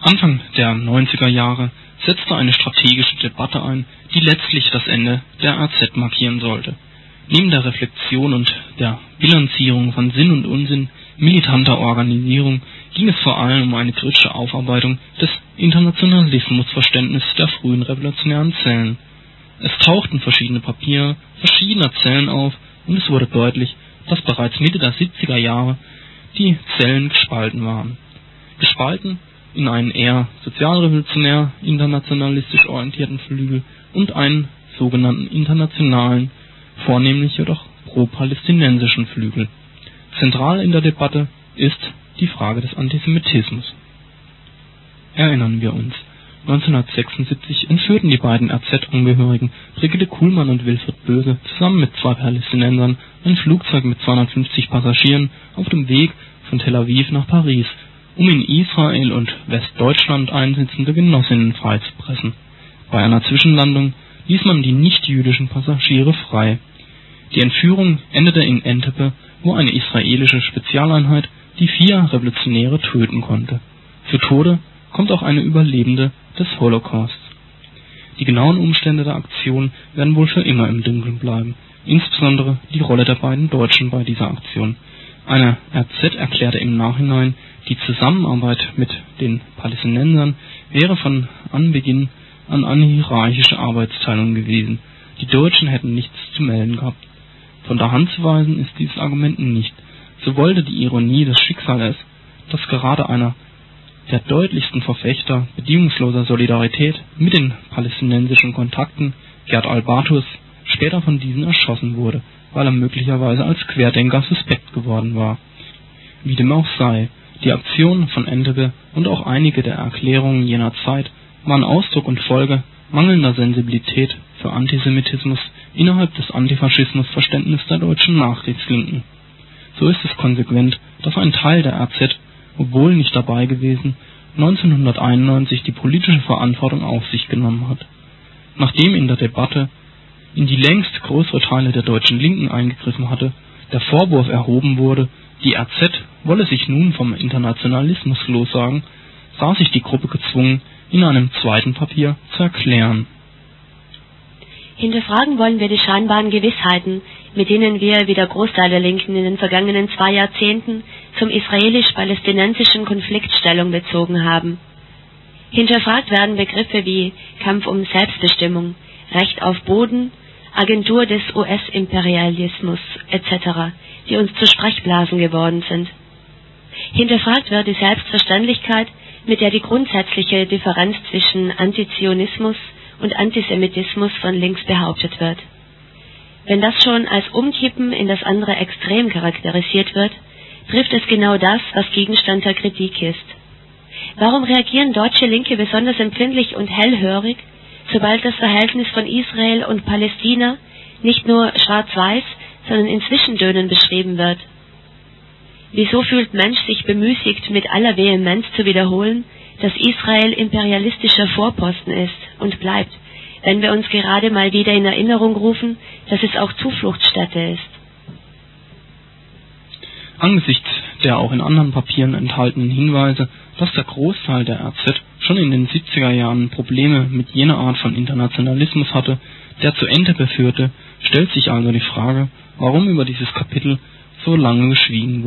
Anfang der 90er Jahre setzte eine strategische Debatte ein, die letztlich das Ende der RZ markieren sollte. Neben der Reflexion und der Bilanzierung von Sinn und Unsinn militanter Organisierung ging es vor allem um eine kritische Aufarbeitung des Internationalismusverständnisses der frühen revolutionären Zellen. Es tauchten verschiedene Papiere verschiedener Zellen auf und es wurde deutlich, dass bereits Mitte der 70er Jahre die Zellen gespalten waren. Gespalten in einen eher sozialrevolutionär internationalistisch orientierten Flügel und einen sogenannten internationalen, vornehmlich jedoch pro-palästinensischen Flügel. Zentral in der Debatte ist die Frage des Antisemitismus. Erinnern wir uns: 1976 entführten die beiden RZ-Angehörigen Brigitte Kuhlmann und Wilfried Böse zusammen mit 2 Palästinensern ein Flugzeug mit 250 Passagieren auf dem Weg von Tel Aviv nach Paris, um in Israel und Westdeutschland einsitzende Genossinnen freizupressen. Bei einer Zwischenlandung ließ man die nicht-jüdischen Passagiere frei. Die Entführung endete in Entebbe, wo eine israelische Spezialeinheit die 4 Revolutionäre töten konnte. Zu Tode kommt auch eine Überlebende des Holocausts. Die genauen Umstände der Aktion werden wohl für immer im Dunkeln bleiben, insbesondere die Rolle der beiden Deutschen bei dieser Aktion. Eine RZ erklärte im Nachhinein, die Zusammenarbeit mit den Palästinensern wäre von Anbeginn an eine hierarchische Arbeitsteilung gewesen. Die Deutschen hätten nichts zu melden gehabt. Von der Hand zu weisen ist dieses Argument nicht. So wollte die Ironie des Schicksals, dass gerade einer der deutlichsten Verfechter bedingungsloser Solidarität mit den palästinensischen Kontakten, Gerd Albatus, später von diesen erschossen wurde, weil er möglicherweise als Querdenker suspekt geworden war. Wie dem auch sei, die Aktion von Entebbe und auch einige der Erklärungen jener Zeit waren Ausdruck und Folge mangelnder Sensibilität für Antisemitismus innerhalb des Antifaschismusverständnisses der deutschen Nachkriegslinken. So ist es konsequent, dass ein Teil der RZ, obwohl nicht dabei gewesen, 1991 die politische Verantwortung auf sich genommen hat. Nachdem in der Debatte, in die längst größere Teile der deutschen Linken eingegriffen hatte, der Vorwurf erhoben wurde, die RZ wolle sich nun vom Internationalismus lossagen, sah sich die Gruppe gezwungen, in einem zweiten Papier zu erklären. Hinterfragen wollen wir die scheinbaren Gewissheiten, mit denen wir, wie der Großteil der Linken in den vergangenen 2 Jahrzehnten, zum israelisch-palästinensischen Konflikt Stellung bezogen haben. Hinterfragt werden Begriffe wie Kampf um Selbstbestimmung, Recht auf Boden, Agentur des US-Imperialismus etc., die uns zu Sprechblasen geworden sind. Hinterfragt wird die Selbstverständlichkeit, mit der die grundsätzliche Differenz zwischen Antizionismus und Antisemitismus von links behauptet wird. Wenn das schon als Umkippen in das andere Extrem charakterisiert wird, trifft es genau das, was Gegenstand der Kritik ist. Warum reagieren deutsche Linke besonders empfindlich und hellhörig, sobald das Verhältnis von Israel und Palästina nicht nur schwarz-weiß, sondern in Zwischentönen beschrieben wird? Wieso fühlt Mensch sich bemüßigt, mit aller Vehemenz zu wiederholen, dass Israel imperialistischer Vorposten ist und bleibt, wenn wir uns gerade mal wieder in Erinnerung rufen, dass es auch Zufluchtsstätte ist? Angesichts der auch in anderen Papieren enthaltenen Hinweise, dass der Großteil der RZ schon in den 70er Jahren Probleme mit jener Art von Internationalismus hatte, der zu Entebbe führte, stellt sich also die Frage, warum über dieses Kapitel so lange geschwiegen wurde.